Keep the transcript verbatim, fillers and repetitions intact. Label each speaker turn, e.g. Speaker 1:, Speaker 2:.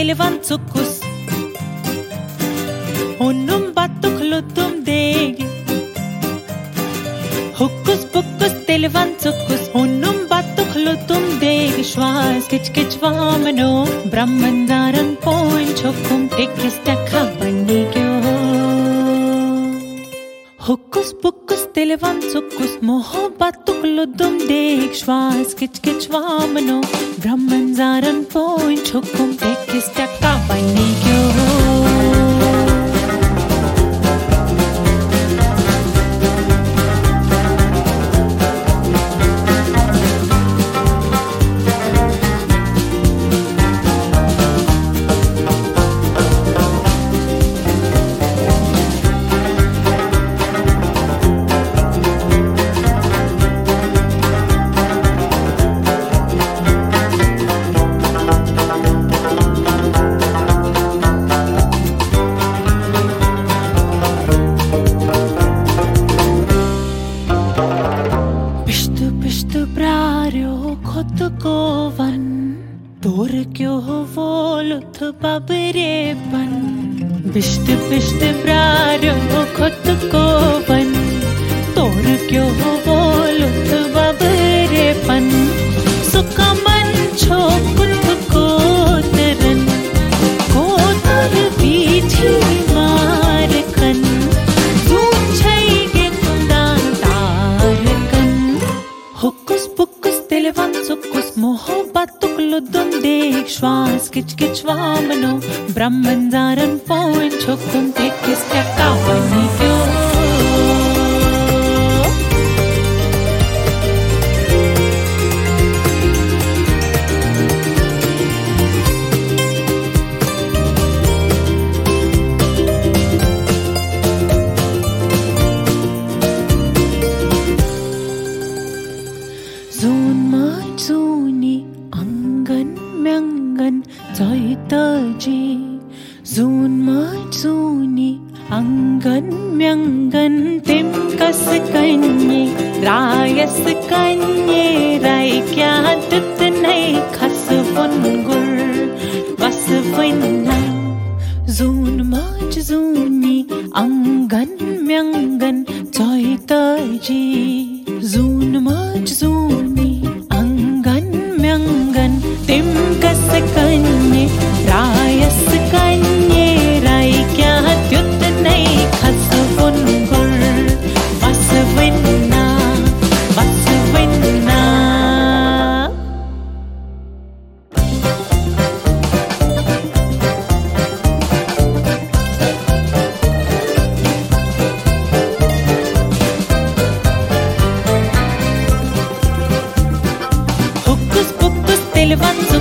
Speaker 1: televansukus Honum batuklutum degi Hokus pokus televansukus Honum batuklutum degi Schwarz kitsch kitsch vamano Brahmandaran point chokum Tekistakha banigyo Hokus pokus televansukus Moho batuklutum degi Schwarz kitsch kitsch vamano Brahmandaran point chokum Tekistakha banigyo खुद को one तोर क्यों हो वो लुथ बाबरे बन बिश्त बिश्त प्रारो खुद को one तोर क्यों हो वो लुथ बाबरे बन सुका मन छो कुछ को तरन को तर बीठी मार कन तू छैगे कुदान तार कन हुकुस पुकुस televansukus moho batuklutum deg Schwarz kitsch kitsch vamano Brahmandaran point chokum Tekistakha banigyo Zuni angan myangan toitaji Zun mat zuni angan myangan timkas kanye rayas kanye rai kya tut nai khas vungur vas vinna Zun mat zuni angan myangan toitaji Zun mat zuni Myangan timkas kanye rayas kanye rai kya tyut nai khas vungur vas vinna vas vinna Televansukus